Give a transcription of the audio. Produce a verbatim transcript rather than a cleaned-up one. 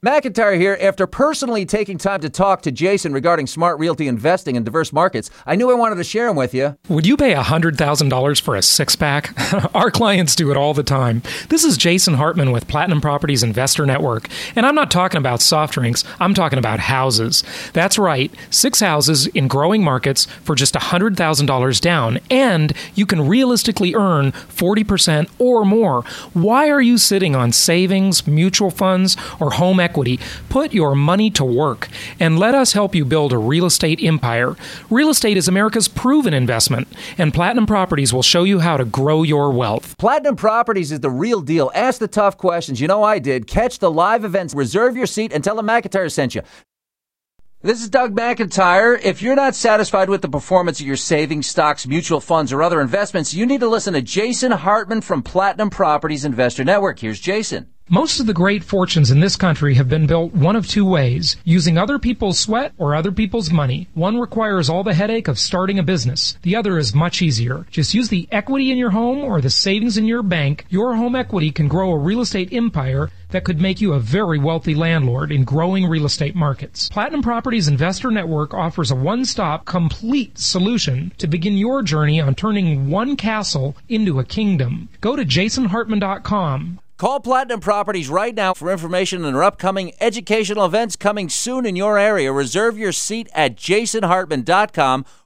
McIntyre here. After personally taking time to talk to Jason regarding smart realty investing in diverse markets, I knew I wanted to share them with you. Would you pay one hundred thousand dollars for a six-pack? Our clients do it all the time. This is Jason Hartman with Platinum Properties Investor Network. And I'm not talking about soft drinks. I'm talking about houses. That's right. Six houses in growing markets for just one hundred thousand dollars down. And you can realistically earn forty percent or more. Why are you sitting on savings, mutual funds, or home equity? Equity, put your money to work and let us help you build a real estate empire. Real estate is America's proven investment, and Platinum Properties will show you how to grow your wealth. Platinum Properties is the real deal. Ask the tough questions. You know I did. Catch the live events. Reserve your seat and tell them McIntyre sent you. This is Doug McIntyre. If you're not satisfied with the performance of your savings, stocks, mutual funds, or other investments, you need to listen to Jason Hartman from Platinum Properties Investor Network. Here's Jason. Most of the great fortunes in this country have been built one of two ways, using other people's sweat or other people's money. One requires all the headache of starting a business. The other is much easier. Just use the equity in your home or the savings in your bank. Your home equity can grow a real estate empire that could make you a very wealthy landlord in growing real estate markets. Platinum Properties Investor Network offers a one-stop, complete solution to begin your journey on turning one castle into a kingdom. Go to jason hartman dot com. Call Platinum Properties right now for information on their upcoming educational events coming soon in your area. Reserve your seat at jason hartman dot com